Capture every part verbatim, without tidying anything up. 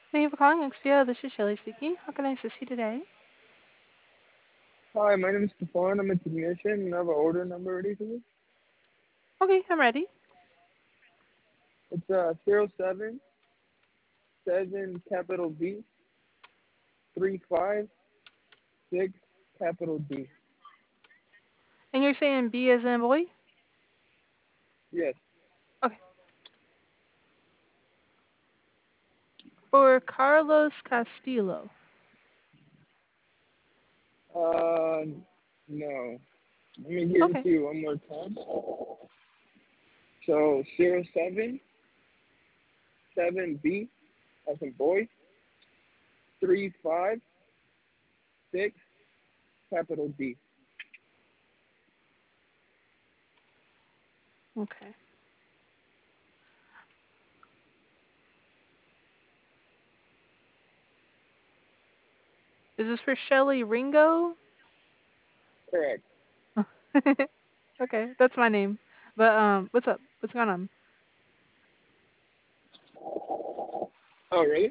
Thank you for calling X P O. This is Shelly speaking. How can I assist you today? Hi, my name is Stefan. I'm a technician and I have an order number ready for you. Okay, I'm ready. It's uh zero seven seven capital B three five six capital D. And you're saying B as in boy? Yes. Okay. For Carlos Castillo. Uh no. Let me give it Okay. to you one more time. So zero seven seven B as in boy three five six capital D. Okay. Is this for Shelly Ringo? Correct. Okay, that's my name. But um, what's up? What's going on? Oh really?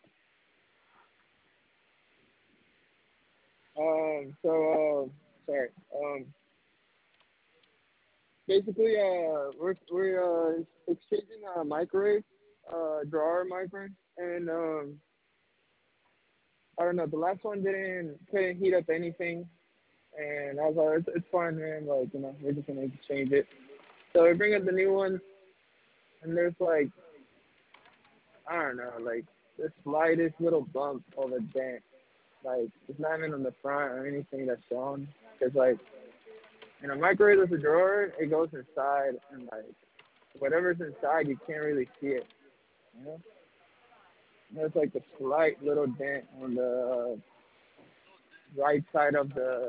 Um so uh sorry. Um basically, uh, we're we're uh, exchanging a microwave, uh, drawer microwave, and um, I don't know. The last one didn't couldn't heat up anything, and I was like, it's, it's fine, man. Like, you know, we're just gonna exchange it. So we bring up the new one, and there's like, I don't know, like the slightest little bump of a dent. Like, it's not even on the front or anything that's shown. Cause like, in a microwave with a drawer, it goes inside, and like, whatever's inside, you can't really see it. You know? There's like a slight little dent on the right side of the.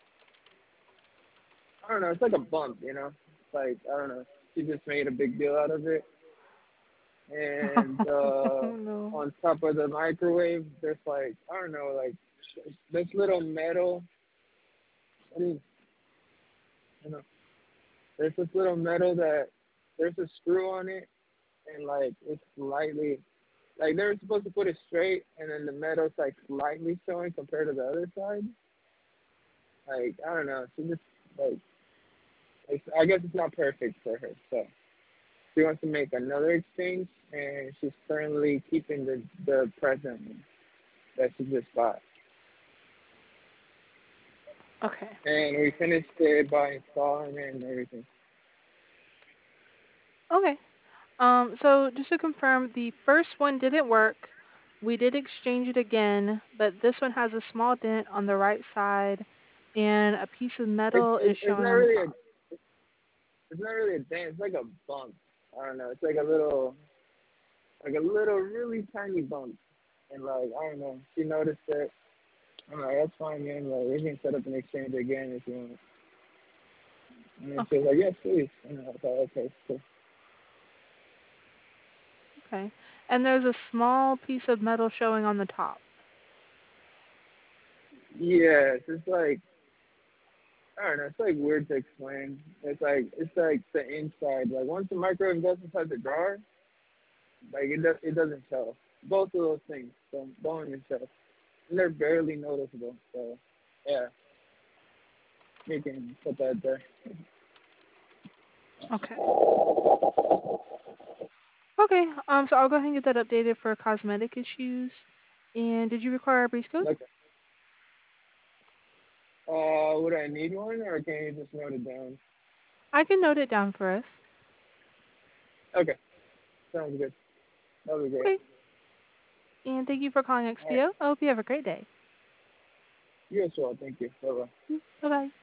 I don't know. It's like a bump, you know. It's like I don't know. She just made a big deal out of it, and Oh uh, no. on top of the microwave, there's like I don't know, like this little metal. I mean, you know, there's this little metal that there's a screw on it, and like it's slightly like they're supposed to put it straight, and then the metal's like slightly showing compared to the other side. Like I don't know. She just like it's, I guess it's not perfect for her. So she wants to make another exchange, and she's currently keeping the the present one that she just bought. Okay. And we finished it by installing it and everything. Okay. Um, so just to confirm, the first one didn't work. We did exchange it again, but this one has a small dent on the right side, and a piece of It's metal is it's, it's showing not on the really a top. it's not really a dent. It's like a bump. I don't know. It's like a little like a little really tiny bump. And like I don't know. She noticed it. I'm like, that's fine, man. Like we can set up an exchange again if you want. And then she was Okay. like, yes, please. And I was like, okay, cool. Okay. And there's a small piece of metal showing on the top. Yes, it's like I don't know. It's like weird to explain. It's like it's like the inside. Like once the microwave goes inside the drawer, like it does it doesn't show. Both of those things don't don't even show, and they're barely noticeable. So yeah, you can put that there. Okay. Okay. Um, so I'll go ahead and get that updated for cosmetic issues. And did you require a breeze code? Okay. Uh, would I need one, or can you just note it down? I can note it down for us. Okay, sounds good. That'll be great. Okay. And thank you for calling All right. X P O. I hope you have a great day. You as well. Thank you. Bye bye. Bye bye.